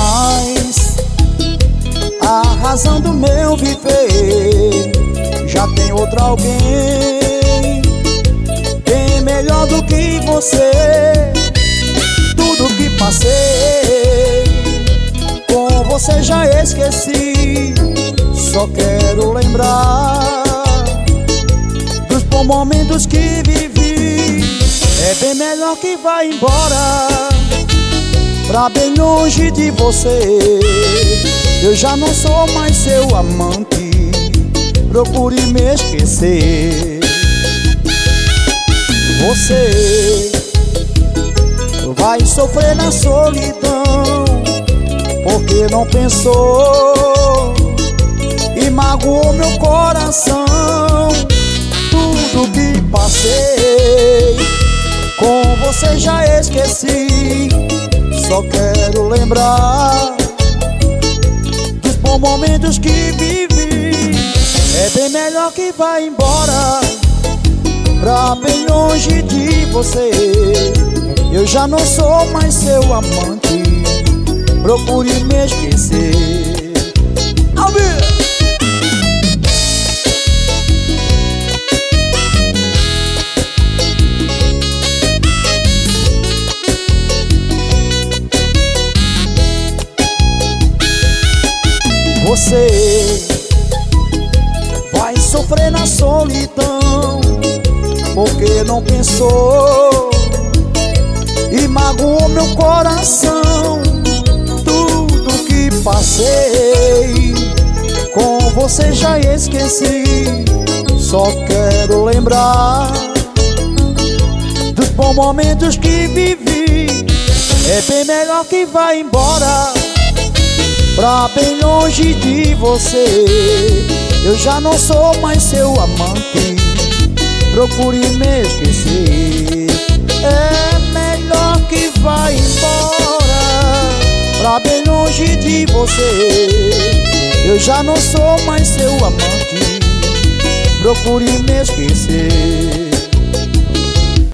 mais a razão do meu viver. Já tem outro alguém bem melhor do que você. Tudo que passei com você já esqueci. Só quero lembrar dos bons momentos que vivi. É bem melhor que vá embora pra bem longe de você. Eu já não sou mais seu amante, procure me esquecer. Você vai sofrer na solidão, porque não pensou e magoou meu coração. Tudo que passei com você já esqueci. Só quero lembrar dos bons momentos que vivi. É bem melhor que vá embora pra bem longe de você. Eu já não sou mais seu amante, procure me esquecer. Alvir! Você vai sofrer na solidão, porque não pensou e magoou meu coração. Tudo que passei com você já esqueci. Só quero lembrar dos bons momentos que vivi. É bem melhor que vá embora pra bem longe de você. Eu já não sou mais seu amante, procure me esquecer. É melhor que vá embora pra bem longe de você. Eu já não sou mais seu amante, procure me esquecer.